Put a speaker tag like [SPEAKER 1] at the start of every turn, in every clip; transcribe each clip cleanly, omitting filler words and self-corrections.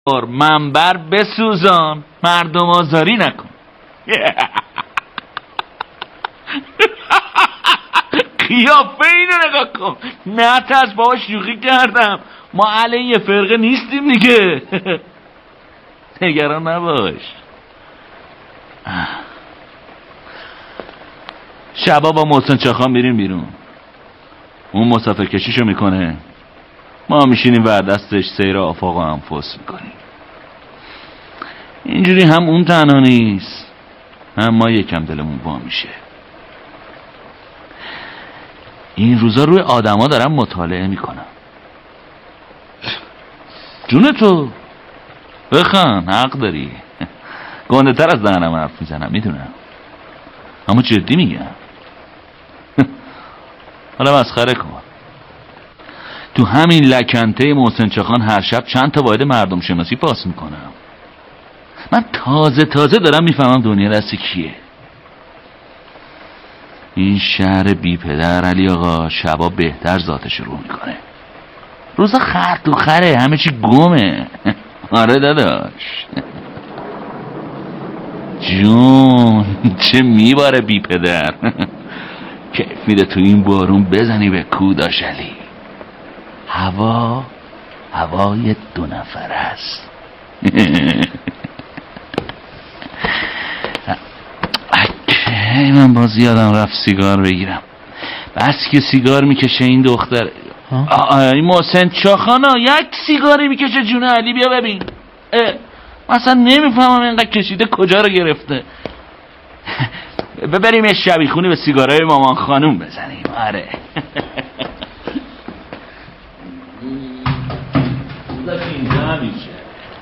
[SPEAKER 1] منبر بسوزان، مردم آزاری نکن. قیافه اینو نگاه کن. نه ترس بابا، شوخی کردم، ما علیه یه فرقه نیستیم دیگه. نگران نباش. شبا با محسن چاخان میریم بیرون، اون مسافر کشیشو میکنه، ما میشینیم ور دستش سیر آفاق و انفس میکنیم. اینجوری هم اون تنها نیست، هم ما یکم دلمون وا میشه. این روزا روی آدما دارم مطالعه میکنم. جون تو بخن، حق داری. گنده تر از دهنم حرف میزنم میدونم، اما جدی میگم. حالا مسخره کن. تو همین لکنته محسن چاخان هر شب چند تا واحد مردم شناسی پاس میکنم. من تازه دارم میفهمم دنیا دست کیه. این شهر بی پدر علی آقا شبا بهتر ذاتش رو میکنه، روزا خر تو خره، همه چی گمه. آره داداش جون، چه میباره بی پدر. کیف میده تو این بارون بزنی به کوداش علی. هوای 2 نفر است. من باز یادم رفت سیگار بگیرم. بس که سیگار میکشه این دختر. این محسن چاخانا یک سیگاری میکشه جون علی. بیا ببین، مثلا نمیفهمم اینقدر کشیده کجا رو گرفته. ببریم یه شبیخونی به سیگارای مامان خانوم بزنیم. آره اینجا میشه.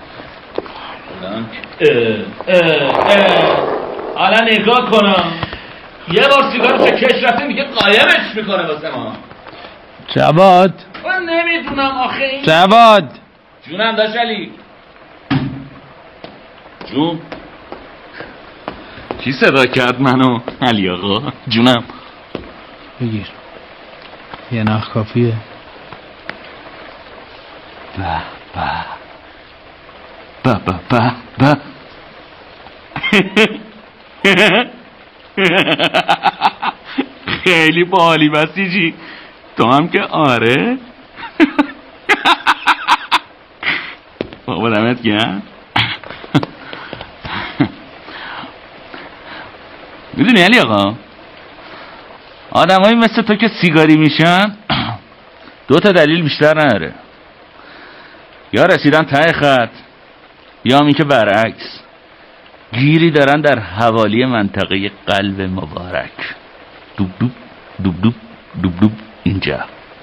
[SPEAKER 1] حالا نگاه کنم، یه بار سیگار کش رفته میگه قایمش میکنه واسه ما.
[SPEAKER 2] جواد،
[SPEAKER 1] من نمیدونم آخه این.
[SPEAKER 2] جواد
[SPEAKER 1] جونم داشت علی جون. کی صدا کرد منو؟ علی آقا جونم.
[SPEAKER 2] بگیر، یه نخ کافیه.
[SPEAKER 1] به خیلی باحالی بسیجی تو هم که. آره بابا دمت گرم. میدونی علی آقا، آدمایی مثل تو که سیگاری میشن 2 تا دلیل بیشتر نداره. یا رسیدن ته خط، یا این که برعکس گیری دارن در حوالی منطقه قلب مبارک. دوب دوب دوب دوب دوب دوب اینجا.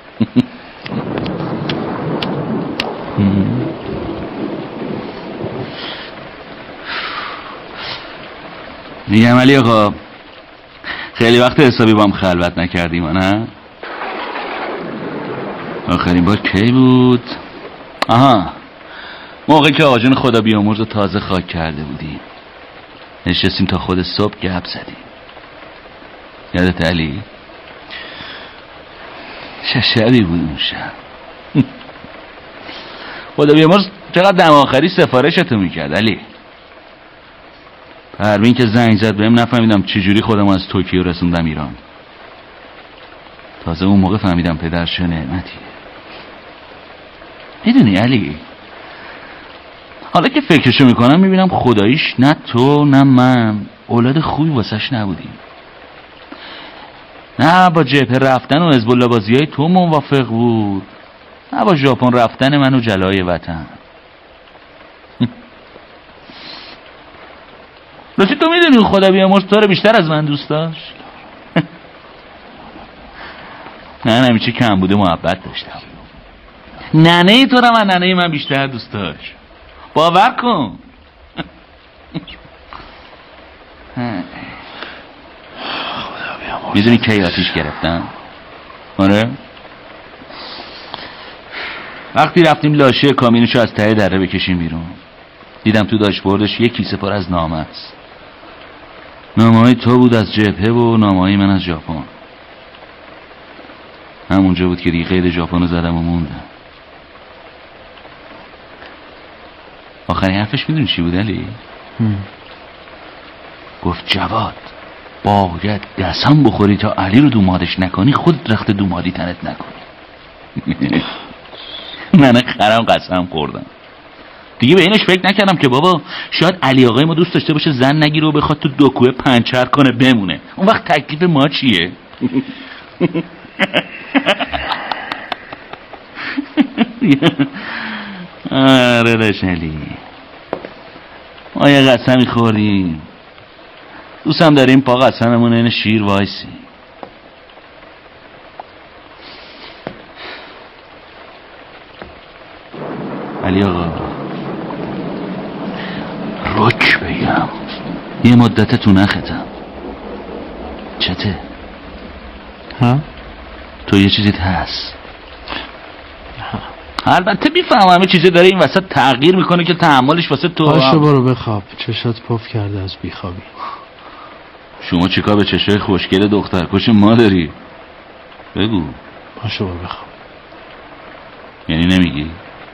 [SPEAKER 1] میگم علی آقا، خیلی وقت حسابی با هم خلوت نکردیم نه؟ آخرین بار کی بود؟ آها، موقعی که آقا جون خدا بیامرز رو تازه خاک کرده بودیم، نشستیم تا خود صبح گپ زدیم. یادت علی؟ چه شبی بود اون شب. خدا بیامرز چقدر دم آخری سفارشتو میکرد علی. پروین که زنگ زد بهم نفهمیدم چجوری خودم از توکیو رسوندم ایران. تازه اون موقع فهمیدم پدر چه نعمتیه. میدونی علی، حالا که فکرشو میکنم میبینم خداییش نه تو نه من اولاد خوبی واسش نبودیم. نه با جبهه رفتن و حزب الله بازیای تو موافق بود، نه با ژاپن رفتن من و جلای وطن. راستی تو میدونی خدا بیامرز تو رو بیشتر از من دوست داشت؟ نه نمیشه کم بوده محبت داشتم. ننه تو رو من ننه من بیشتر دوست داشت، باور کن. میدونی کی آتیش گرفتم؟ آره، وقتی رفتیم لاشه کامینشو از ته دره بکشیم بیرون، دیدم تو داشبوردش یک کیسه پر از نامه است. نامه‌های تو بود از جبهه و نامه‌های من از ژاپن. همونجا بود که دیگه قید ژاپن رو زدم و موندم. آخرین حرفش میدونی چی بود علی؟ گفت جواد باید قسم بخوری تا علی رو دومادش نکنی خود رخت دومادی تنت نکنی. من خرم قسم خوردم دیگه، به اینش فکر نکردم که بابا شاید علی آقای ما دوست داشته باشه زن نگیره و بخواد تو دکوه پنچر کنه بمونه. اون وقت تکلیف ما چیه؟ آره رشلی ما یه قسمی خوردیم، دوستم داریم پا قسممون این شیر وایسی. علی آقا رک بگم یه مدت تو نختم چته؟
[SPEAKER 2] ها؟
[SPEAKER 1] تو یه چیزیت هست؟ البته میفهمم همه چیزی داره این وسط تغییر میکنه که تحملش واسه تو.
[SPEAKER 2] پاشو برو بخواب، چشات پف کرده از بیخوابی.
[SPEAKER 1] شما چیکار به چشای خوشگل دخترکش ما داری؟ بگو.
[SPEAKER 2] پاشو برو بخواب.
[SPEAKER 1] یعنی نمیگی؟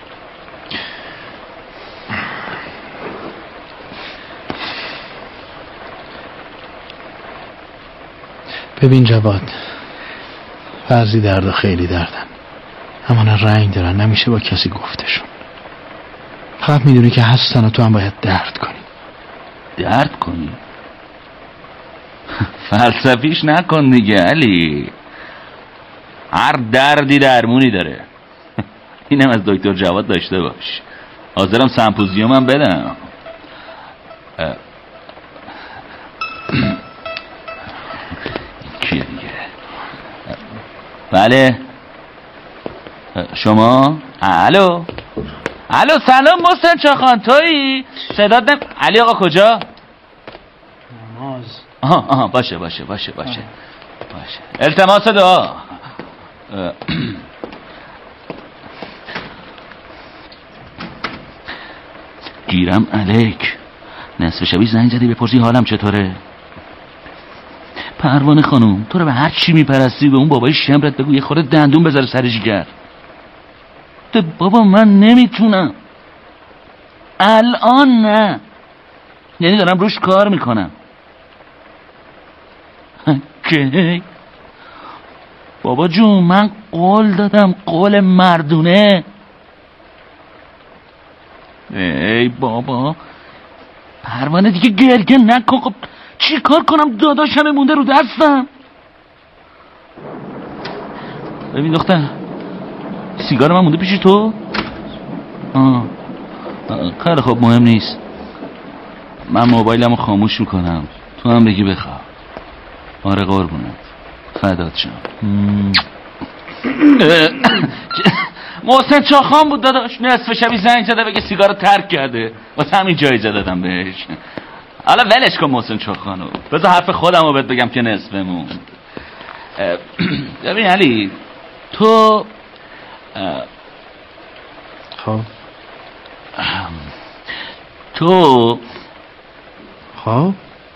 [SPEAKER 2] ببین جواد، بعضی درد خیلی دردن، اما نه رنگ دارن، نمیشه با کسی گفتشون. فقط میدونی که هستن و تو هم باید درد کنی.
[SPEAKER 1] درد کنی؟ فلسفیش نکن دیگه علی، هر دردی درمونی داره. اینم از دکتر جواد داشته باش. حاضرم سمپوزیومم بدم. کیه دیگه؟ بله شما؟ الو سلام محسن چاخان، تویی؟ صدات علی آقا کجا؟
[SPEAKER 2] نماز.
[SPEAKER 1] آها باشه التماس دعا. گیرم علیک، نصف شبی زنگ زدی بپرسی حالم چطوره؟ پروانه خانوم تو رو به هر چی میپرستی به اون بابای شمرت بگو یه خورده دندون بذاره سر جیگر. بابا من نمیتونم الان، نه یعنی دارم روش کار میکنم. کی؟ بابا جون من قول دادم، قول مردونه. ای بابا پروانه دیگه گرگه نکن. خب چی کار کنم؟ داداشم مونده رو دستم. ببین دختر سیگار من مونده پیشی تو؟ خیلی خب مهم نیست، من موبایلمو خاموش میکنم، تو هم بگی بخواب. آره قربونت، فدات شم. محسن چاخان بود داداش، نصف شبی زنگ زده بگه سیگارو ترک کرده، واسه همین جایزه دادم بهش. حالا ولش کن محسن چاخانو، بذار حرف خودمو بهت بگم که نصفمون. ببین علی تو
[SPEAKER 2] خب
[SPEAKER 1] تو
[SPEAKER 2] خب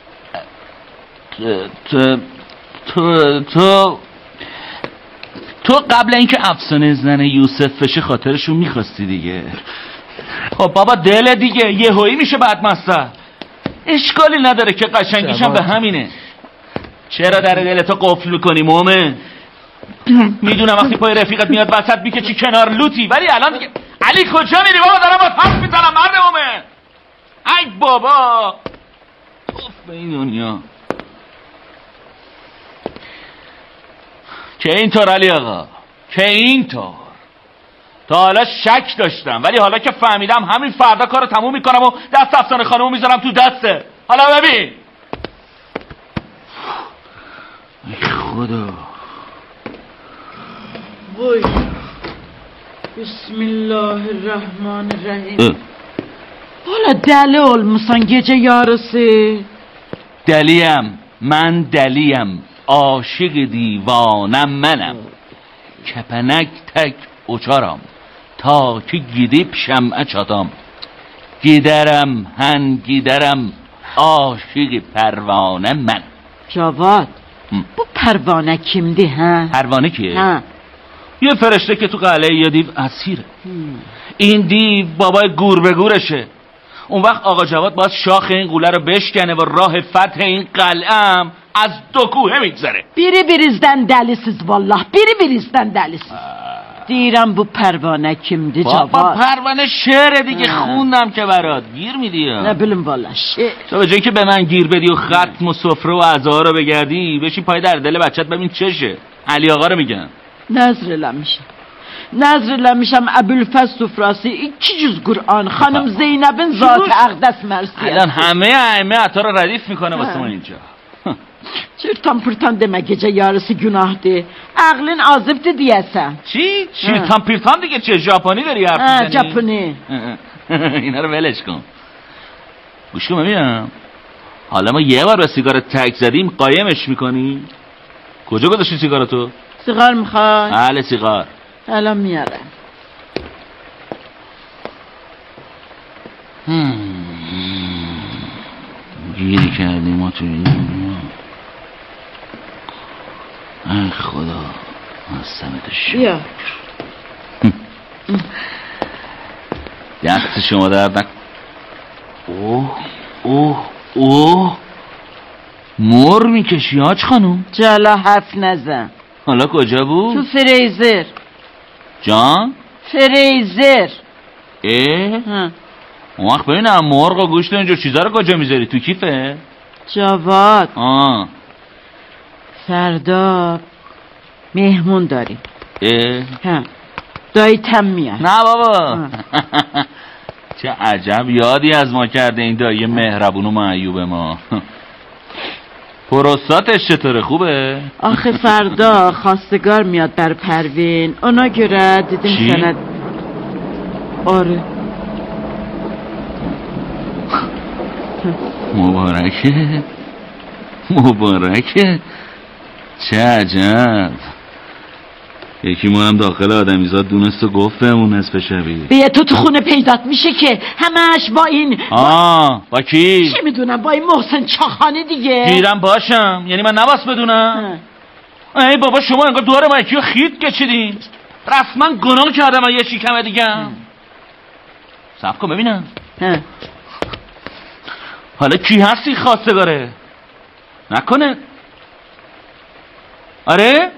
[SPEAKER 1] تو قبل اینکه افسانه زن یوسف بشه خاطرشو میخواستی دیگه. خب بابا دل دیگه یهویی میشه بعد مستر، اشکالی نداره که قشنگیشم به همینه. چرا در دلتو قفل میکنی مومن؟ میدونم وقتی پای رفیقت میاد وسط میکشی کنار لوتی، ولی الان دیگه علی کجا میری بابا؟ دارم با حرف میزنم مرد مومن. ای بابا توف به این دنیا. که اینطور علی آقا، که اینطور. تا حالا شک داشتم ولی حالا که فهمیدم همین فردا کارو تموم میکنم و دست افسانه خانمو میذارم تو دسته. حالا ببین. ای خدا
[SPEAKER 3] وای بسم الله الرحمن الرحیم. حالا دلی olmuşsan gece yarısı.
[SPEAKER 1] من دلیم، عاشق دیوانم منم، کپنک تک uçaram تا که gidip şem'e çatam. giderim عاشق پروانه من.
[SPEAKER 3] جواد bu پروانه kimdi ha؟
[SPEAKER 1] پروانه کیه؟
[SPEAKER 3] ها
[SPEAKER 1] یه فرشته که تو قلعه یا دیو اسیره. این دیو بابای گور به گورشه، اون وقت آقا جواد باید شاخ این قوله رو بشکنه و راه فتح این قلعم از دو کوه میگذره.
[SPEAKER 3] Biri-birizdən dəlisiz vallah, biri-birizdən dəlisiz. دیرم bu پروانه kimdi
[SPEAKER 1] بابا
[SPEAKER 3] Cavad?
[SPEAKER 1] پروانه شعر دیگه خوندم که برات گیر میدی.
[SPEAKER 3] نه bilin vallah شعر.
[SPEAKER 1] تو به جایی که به من گیر بدی و ختم و سفره و عزا رو بگردی بشی پای در دل بچت ببین چشه. علی آقا رو میگن.
[SPEAKER 3] Nəzr eləmişəm Əbülfəz sufrası 200 Qur'an xanım Zeynəbin zat-ı əqdəs mərsiyyəti.
[SPEAKER 1] الان همه ائمه عطا رو ردیف میکنه واسه ما اینجا.
[SPEAKER 3] Çırtan pırtan deme gece yarısı günahtı. Aklın azıptı diyesen.
[SPEAKER 1] چی؟ چیرتان پیرتان دیگه چه ژاپنی داری حرف میزنی؟
[SPEAKER 3] ژاپنی.
[SPEAKER 1] اینا رو ولش کن. گوش کن ببینم. حالا ما یه بار به سیگار تک زدیم قایمش میکنی؟ کجا گذاشتی سیگارتو؟
[SPEAKER 3] سیگار میخوای؟
[SPEAKER 1] بله سیگار.
[SPEAKER 3] الان میارم.
[SPEAKER 1] گیری کردیم ما تو این ای خدا مستمتش
[SPEAKER 3] بیا.
[SPEAKER 1] دست شما درد نکن. اوه مر میکشی حاج خانوم.
[SPEAKER 3] جالا حرف نزن.
[SPEAKER 1] حالا کجا بود؟
[SPEAKER 3] تو فریزر.
[SPEAKER 1] جان؟
[SPEAKER 3] فریزر.
[SPEAKER 1] اون وقت ببینم مرغ و گوشت و اینجور چیزا رو کجا میذاری؟ تو کیفه؟
[SPEAKER 3] جواد فردا مهمون داریم. دایی‌تم میاد.
[SPEAKER 1] نه بابا چه عجب یادی از ما کرده این دایی مهربون و معیوب ما. پروستاتش چطوره خوبه؟
[SPEAKER 3] آخه فردا خواستگار میاد بر پروین. اونا گره دیدیم سند. آره
[SPEAKER 1] مبارکه چه عجب. یکی ما هم داخل آدمیزاد دونست و گفت بهمون نصف شبیه.
[SPEAKER 3] بیا تو خونه پیدات میشه که همش با این
[SPEAKER 1] با کی؟
[SPEAKER 3] چی میدونم با این محسن چاخانه دیگه.
[SPEAKER 1] گیرم باشم یعنی من نباس بدونم؟ ای بابا شما انگار دور ما یکی رو خیط کشیدین. رسما گناه کردم و یه شیکمه دیگه. صبر کن ببینم. حالا کی هستی خواستگاره؟ نکنه آره؟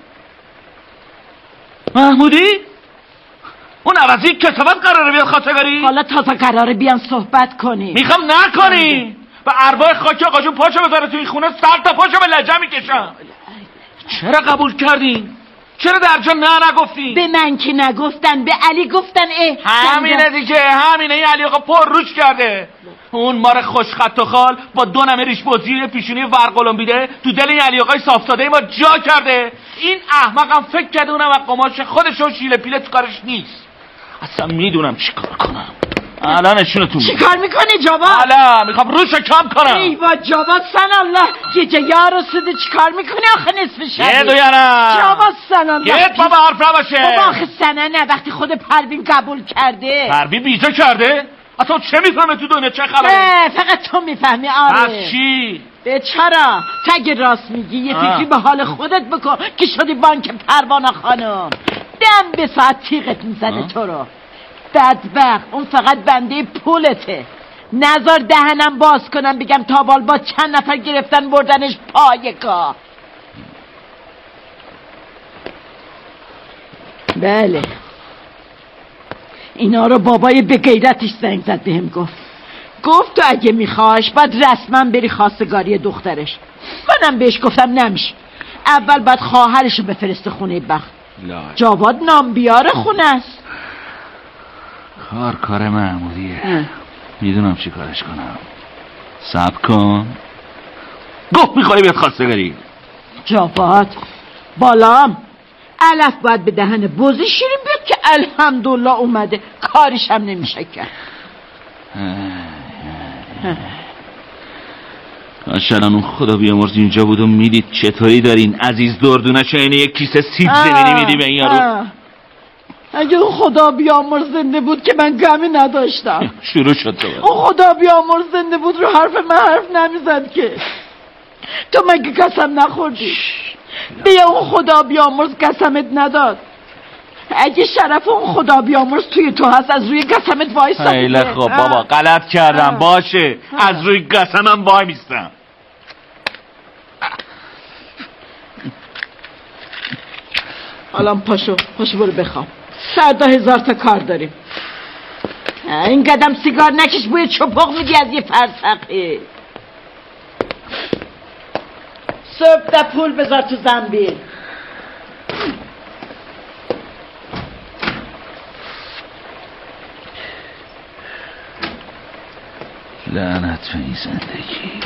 [SPEAKER 1] محمودی؟ اون عوضی کسافت قراره بیاد خواستگاری؟
[SPEAKER 3] حالا تازه قراره بیان صحبت کنی.
[SPEAKER 1] میخوام نکنی به ارواح خاکی آقا جون پاشو بذاره توی خونه سر تا پاشو به لجه میکشم. چرا قبول کردین؟ چرا در جا نگفتین؟
[SPEAKER 3] به من که نگفتن به علی گفتن.
[SPEAKER 1] همینه دیگه همینه. این علی آقا پر روش کرده. اون مار خوش خط و خال با دو نمه ریش بزی پیشونی ورقلم بیده تو دل این علی آقای صافتاده ما جا کرده. این احمقم فکر کرده اونم از قماش خودشون شیله پیله تو کارش نیست. اصلا میدونم چی کار کنم. الان نشونتون
[SPEAKER 3] چی کار میکنی جواد؟
[SPEAKER 1] حالا میخوام روشو کم کنم.
[SPEAKER 3] ایوا جواد سن الله گیجه یار رسیده چی کار میکنی آخه نصف شبی؟
[SPEAKER 1] یه دویارم
[SPEAKER 3] جواد سن الله
[SPEAKER 1] یه بابا حرف نباشه.
[SPEAKER 3] بابا آخه سنه نه وقتی خود پروین قبول کرده.
[SPEAKER 1] پروین بیزه کرده؟ اصلا چه میفهمه تو دنیا چه خبره؟
[SPEAKER 3] نه فقط تو میفهمی. آره
[SPEAKER 1] از چی؟
[SPEAKER 3] بیچاره تو اگه راست میگی یه فکری به حال خودت بکن که شدی بانک پروانه خانم. دم به ساعت تیغت میزنه تو رو. بدبخت اون فقط بنده پولته. نذار دهنم باز کنم بگم تابال با چند نفر گرفتن بردنش پای کار. بله اینا رو بابای به غیرتش زنگ زد بهم گفت تو اگه میخواش باید رسما بری خواستگاری دخترش. منم بهش گفتم نمیشه. اول باید خواهرشو بفرسته خونه بخت. جواد نامبیار خونه است.
[SPEAKER 1] کار محمودیه. میدونم چی کارش کنم. صبر کن. گفت میخوای بیاد خواستگاری.
[SPEAKER 3] جواد بالام علف باید به دهن بوزی شیرین بیاد که الحمدلله اومده. کارش هم نمیشه کرد.
[SPEAKER 1] الان اون خدا بیامرز اینجا بود و میدید چطوری دارین عزیز دردونش اینه یک کیسه سیب زمینی میدی به این یارو.
[SPEAKER 3] اگه اون خدا بیامرز زنده بود که من غمی نداشتم.
[SPEAKER 1] شروع شد تو.
[SPEAKER 3] اون خدا بیامرز زنده بود رو حرف من حرف نمیزد که. تو مگه قسم نخوردی؟ بیا اون خدا بیامرز قسمت نداد. اگه شرف اون خدا بیامرز توی تو هست از روی قسمت وایسا.
[SPEAKER 1] خیلی خب بابا غلط کردم باشه از روی قسمم وای میستم.
[SPEAKER 3] الان پاشو برو بخوام، فردا 1000 تا کار داریم. این قدم سیگار نکش، بوی چپق میدی از یه فرسخی. صبح ده پول بذار تو زنبیل.
[SPEAKER 1] لعنت به این زندگی.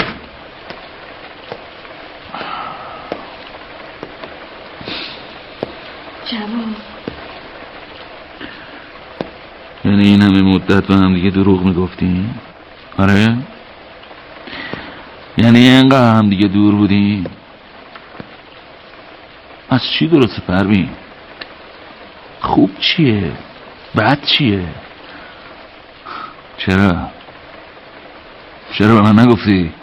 [SPEAKER 3] جواب
[SPEAKER 1] یعنی این همه مدت با هم دیگه دروغ میگفتیم؟ آره؟ یعنی اینقدر هم دیگه دور بودیم؟ از چی درسته پروین؟ خوب چیه؟ بد چیه؟ چرا به من نگفتی؟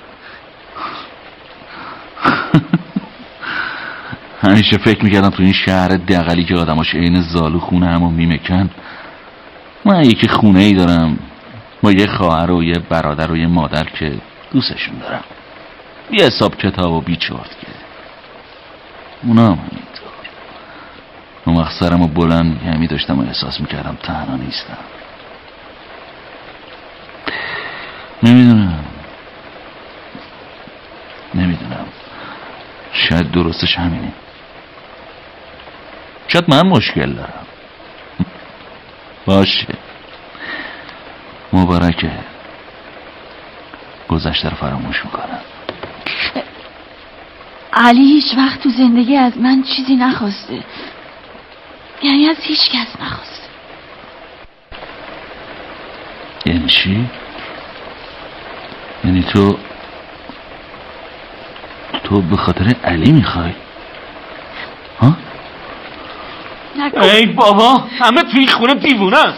[SPEAKER 1] همیشه فکر میکردم تو این شهر دقلی که آدماش عین زالو خونه همو میمکن، من یکی خونه ای دارم با یه خواهر و یه برادر و یه مادر که دوستشون دارم، بی حساب کتاب و بی چرت که اونا هم همینطور. اون وقت سرم و بلند همی داشتم و احساس میکردم تنها نیستم. نمیدونم شاید درستش همینه، شاید من مشکل دارم. باشه مبارکه، گذشته رو فراموش میکنم.
[SPEAKER 4] علی هیچ وقت تو زندگی از من چیزی نخواسته، یعنی از هیچ کس نخواسته.
[SPEAKER 1] یعنی چی؟ یعنی تو به خاطر علی میخوای؟ ها؟ ای بابا همه توی خونه دیوونه.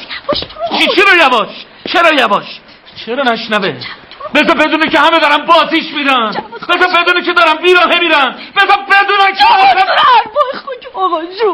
[SPEAKER 1] چرا یواش؟ چرا نشنوه؟ بذار بدونه که همه دارن بازیش میرن، بذار بدونه که دارن بیراهه میرن، بذار بدونه که
[SPEAKER 4] وای خود آقا جون.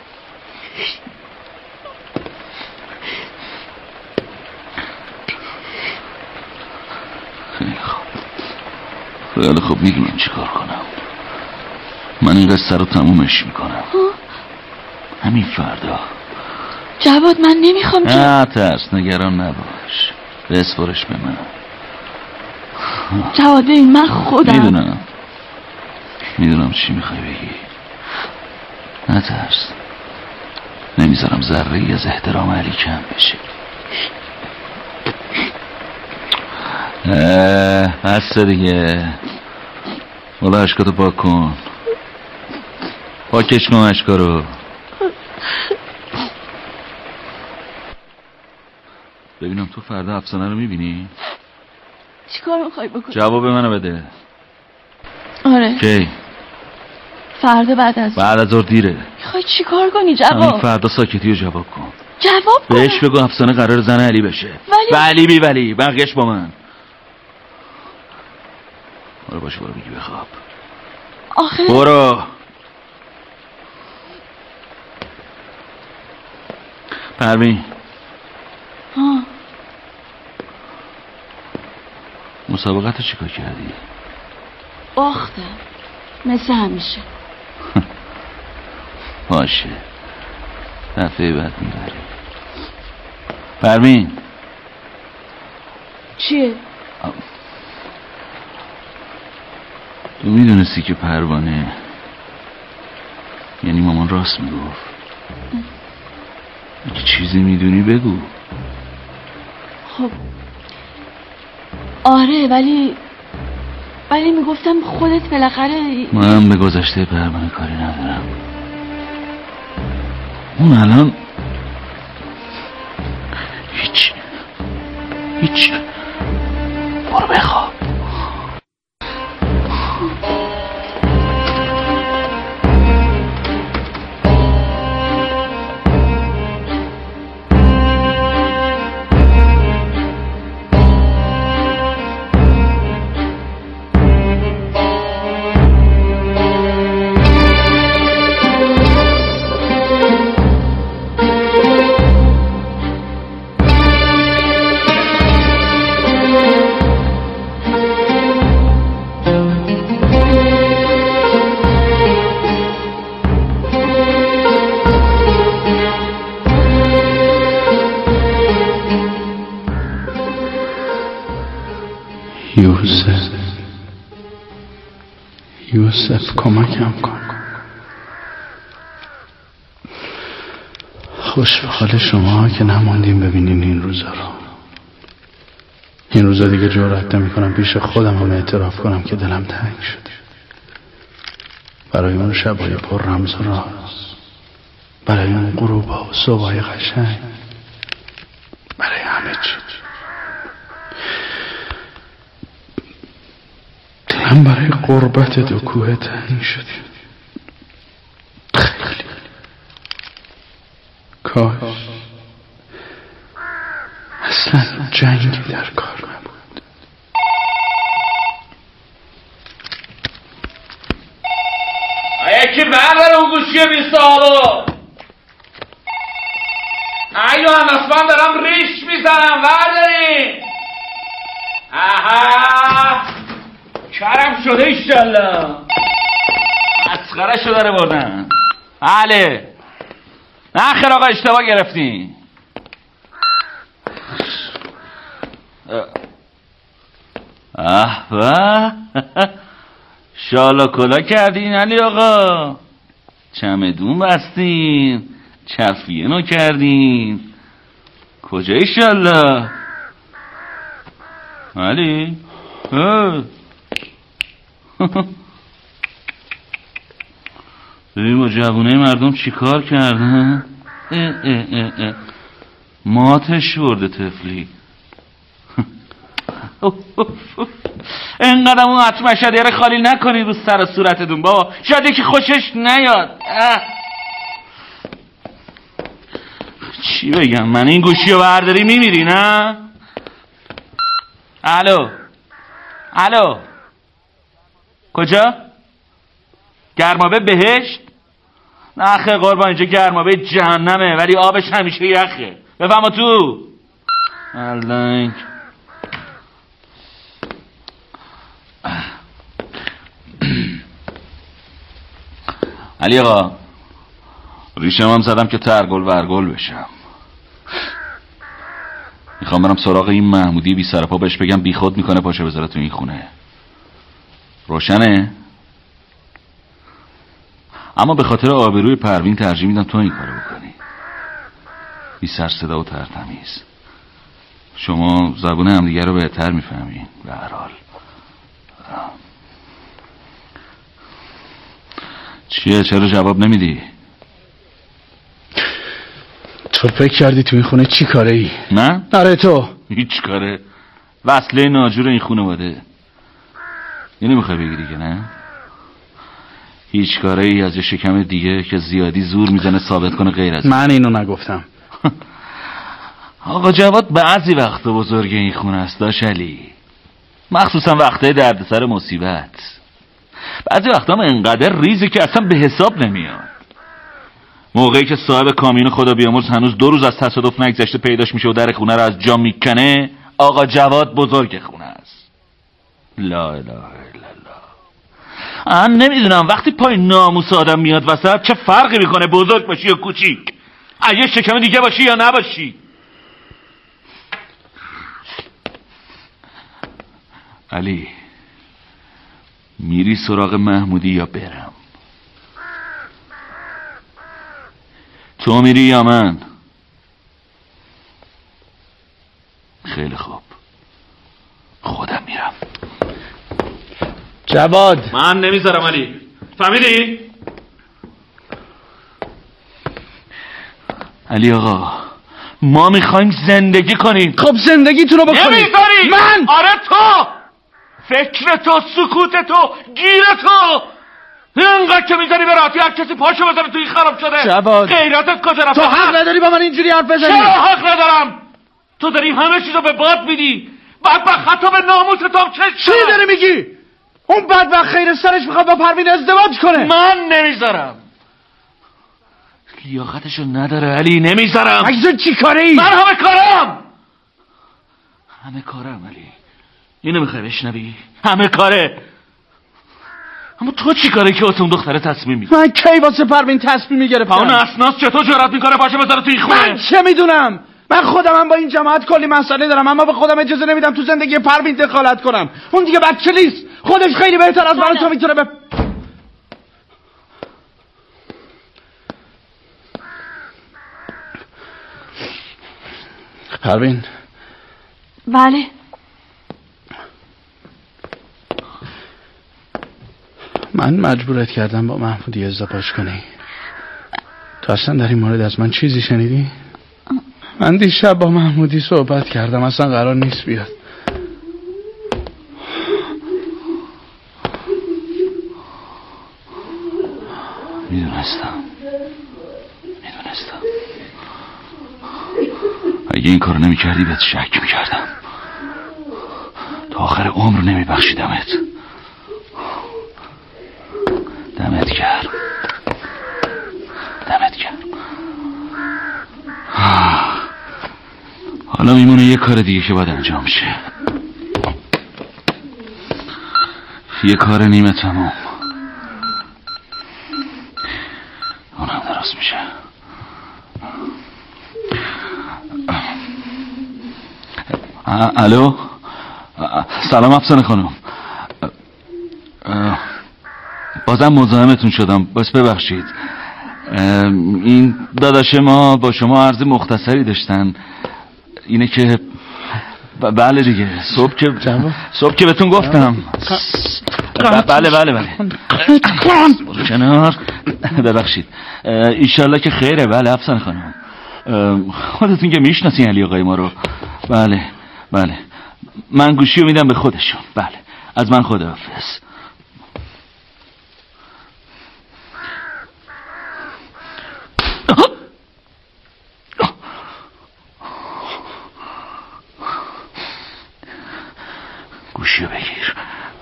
[SPEAKER 1] خیلی خوب میدونم چی کار کنم. من این قصه رو تمومش میکنم همین فردا.
[SPEAKER 4] جواد من نمیخوام که
[SPEAKER 1] نه ترس، نگران نباش، بسپارش به من.
[SPEAKER 4] جواد ببین من خودم
[SPEAKER 1] میدونم چی میخوای بگی. نه ترس، نمیذارم ذره‌ای از احترام علی کم بشه. بس دیگه، والا اشکاتو پاک کن، پاکش کن اشکا رو. ببینم تو فردا افسانه رو میبینی؟
[SPEAKER 4] چیکار میخوای بکنی؟
[SPEAKER 1] جواب منو بده.
[SPEAKER 4] آره
[SPEAKER 1] کی؟
[SPEAKER 4] فردا بعد از ظهر
[SPEAKER 1] دیره.
[SPEAKER 4] میخوای چیکار کنی جواب؟
[SPEAKER 1] همین فردا ساکتی رو جواب کن.
[SPEAKER 4] جواب کن.
[SPEAKER 1] بهش بگو افسانه قرار زن علی بشه. ولی بقیه‌اش با من. برو باشه، برو بگی بخواب.
[SPEAKER 4] آخه
[SPEAKER 1] برو. پروین مسابقت رو چیکار کردی؟
[SPEAKER 4] باختم مثل همیشه.
[SPEAKER 1] باشه دفعه بعد میبری. پروین
[SPEAKER 4] چیه؟
[SPEAKER 1] تو میدونستی که پروانه یعنی مامان راست میگفت؟ اگه چیزی میدونی بگو.
[SPEAKER 4] خب آره ولی میگفتم خودت بالاخره.
[SPEAKER 1] من به گذشته پروانه کاری ندارم. اون الان هیچ برو بخواب.
[SPEAKER 2] یوسف کمکم کن. خوش به حال شما که نماندیم ببینین این روزا رو. این روزا دیگه جرأت نمی‌کنم پیش خودم هم اعتراف کنم که دلم تنگ شده برای اون شبای پر رمز و راز، برای اون غروبا و صبحای قشنگ، برای همه چی. دلم برای قربت دو کوه تنگ شده. خیلی کاش اصلا جنگی در کار نبود.
[SPEAKER 1] یکی برداره اون گوشی 20 سالو. ایو همسفن دارم ریش میزنم بردارین. آها کرم شده ایشالله. مسخره شو داره بردن. بله نه خیر آقا اشتباه گرفتین. به شالا کلا کردین علی آقا، چمدون بستین، چفیه نو کردین. کجای شالا علی؟ ببین با جوونه مردم چی کار کردن؟ ماتش برده تفلی. اینقدر اون حتم مشهدیه رو خالی نکنید رو سر صورتتون بابا، شاید یکی خوشش نیاد. چی بگم من، این گوشی رو برداری میمیری نه؟ الو کجا؟ گرمابه بهشت؟ نه خیلی قربان اینجا گرمابه جهنمه ولی آبش همیشه یخه. بفهم تو الانک علی آقا ریشم هم زدم که ترگل ورگل بشم. میخوام برم سراغ این محمودی بی سر پا، بهش بگم بی خود میکنه پاشه بذاره تو این خونه. روشنه؟ اما به خاطر آبروی پروین ترجیح میدم تو این کارو بکنی. بی سر صدا و ترتمیز. شما زبون همدیگه رو بهتر میفهمین به هر حال. چیه چرا جواب نمیدی؟
[SPEAKER 2] تو فکر کردی تو این خونه چی کاره ای؟
[SPEAKER 1] من؟
[SPEAKER 2] آره تو.
[SPEAKER 1] هیچ کاره. وصله ناجور این خونه واده. اینو میخوای بگیری که نه؟ هیچ کاره ای از یه شکم دیگه که زیادی زور میزنه ثابت کنه غیر از
[SPEAKER 2] من اینو نگفتم.
[SPEAKER 1] آقا جواد بعضی وقت بزرگ این خونه است داش علی، مخصوصا وقتای دردسر مصیبت. بعضی وقتا هم انقدر ریزه که اصلا به حساب نمیاد. موقعی که صاحب کامیون خدا بیامرز هنوز 2 روز از تصادف نگذشته پیداش میشه و در خونه رو از جا میکنه، آقا جواد بزرگ خونه است. لا اله الا الله. من نمیدونم وقتی پای ناموس آدم میاد وسط چه فرقی میکنه بزرگ باشی یا کوچیک، اگه شکم دیگه باشی یا نباشی. علی میری سراغ محمودی یا برم؟ تو میری یا من؟ خیلی خوب خودم میرم.
[SPEAKER 2] جواد
[SPEAKER 1] من نمیذارم علی، فهمیدی؟ علی آقا ما میخوایم زندگی کنیم.
[SPEAKER 2] خب زندگیتون رو بکنید.
[SPEAKER 1] نمیذاری؟
[SPEAKER 2] من؟
[SPEAKER 1] آره تو، فکر تو، سکوت تو، گیر تو، اینقدر که میذاری به راحتی هر کسی پاشو بزنه توی خراب شده.
[SPEAKER 2] جواد
[SPEAKER 1] غیرتت کجا رفت؟
[SPEAKER 2] تو حق نداری با من اینجوری حرف بزنی.
[SPEAKER 1] چرا حق ندارم؟ تو داری همه چیزو به باد میدی، بدبخت حتی به ناموس تو هم
[SPEAKER 2] چی داری میگی؟ اون بدبخت خیر سرش میخواد با پروین ازدواج کنه.
[SPEAKER 1] من نمیذارم. لیاقتشو نداره علی، نمیذارم.
[SPEAKER 2] اگه چی کاره ای؟
[SPEAKER 1] من همه کارم علی. اینو میخوای بشنوی؟ همه کاره. اما تو چی کاره که واسه اون دختره تصمیم میگیری؟
[SPEAKER 2] من کی واسه پروین تصمیم میگرفتم؟
[SPEAKER 1] اون اسناس چطور جرأت میکنه باشه بذاره تو این خونه؟
[SPEAKER 2] من چه میدونم؟
[SPEAKER 5] من خودم با این جماعت کلی مسئله دارم، اما به خودم اجازه نمیدم تو زندگی پروین دخالت کنم. اون دیگه بچه نیست، خودش خیلی بهتر از من تو میتونه پروین.
[SPEAKER 4] بله.
[SPEAKER 5] من مجبورت کردم با محمودی ازدواج کنی. تو اصلا در این مورد از من چیزی شنیدی؟ من دیشب با محمودی صحبت کردم، اصلا قرار نیست بیاد.
[SPEAKER 1] میدونستم اگه این کارو نمی کردی بهت شک می کردم. تا آخر عمر نمی بخشیدمت. دمت گرم. حالا میمونه یه کار دیگه که باید انجام شه، یه کار نیمه تمام. اونم درست میشه. الو، سلام افسانه خانم. بازم مزاحمتون شدم، بس ببخشید. این داداش ما با شما عرض مختصری داشتن. اینه که بله دیگه، صبح که بهتون گفتم. بله کنار. ببخشید. ایشالله که خیره. بله افسانه خانم، خودتون که میشناسین علی آقای ما رو. بله من گوشی رو میدم به خودشون. بله از من خداحافظ. گوشی رو بگیر،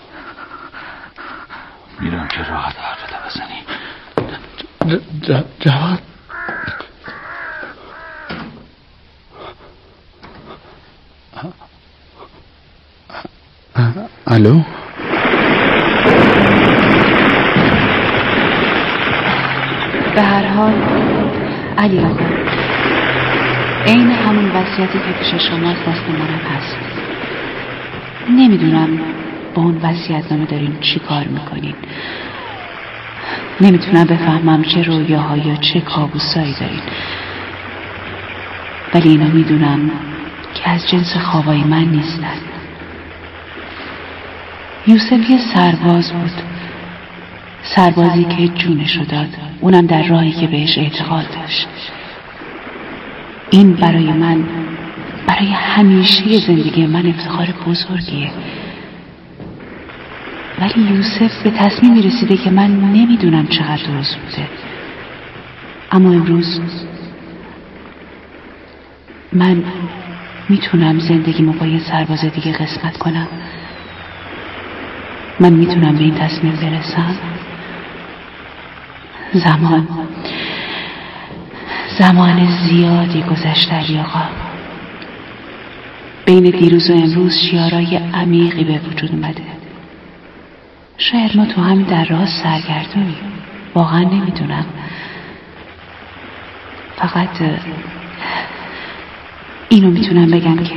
[SPEAKER 1] میرم که راحت حرفت بزنی.
[SPEAKER 5] جواد الو.
[SPEAKER 6] به هر حال علی آقا، عین همون وصیتی که پیش شما دست منم هست. نمیدونم با اون وصیت‌نامه دارین چی کار میکنین. نمیتونم بفهمم چه رویاها یا چه کابوسایی دارین، ولی اینا میدونم که از جنس خوابای من نیستن. یوسف یه سرباز بود، سربازی که جونشو داد، اونم در راهی که بهش اعتقاد داشت. این برای همیشه زندگی من افتخار بزرگیه. ولی یوسف به تصمیمی رسیده که من نمیدونم چقدر درست بوده. اما امروز من میتونم زندگیمو با یه سرباز دیگه قسمت کنم. من میتونم به این تصمیم برسم. زمان زیادی گذشته علی آقا. بین دیروز و امروز شیارای عمیقی به وجود اومده. شاید ما تو همین در راه سرگردونیم، واقعا نمیدونم. فقط اینو میتونم بگم که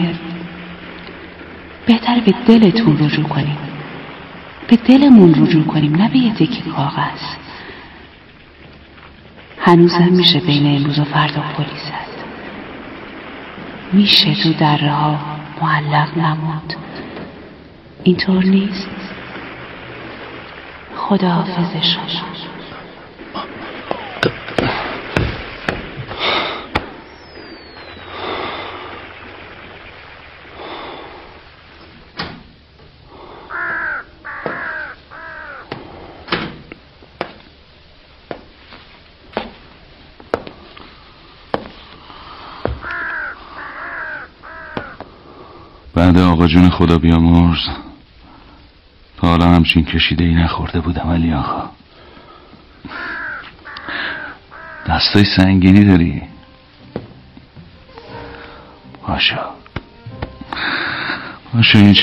[SPEAKER 6] بهتر به دلتون رجوع کنیم، به دلمون رجوع کنیم، نه به یه تکه کاغذ. هنوزم میشه بین امروز و فردا پلی زد، میشه تو دره ها معلق نموند. اینطور نیست؟ خداحافظ شما.
[SPEAKER 1] بعد آقا جون خدا بیامرز تا حالا همچین کشیده ای نخورده بودم علی آقا. دستای سنگینی داری. باشا این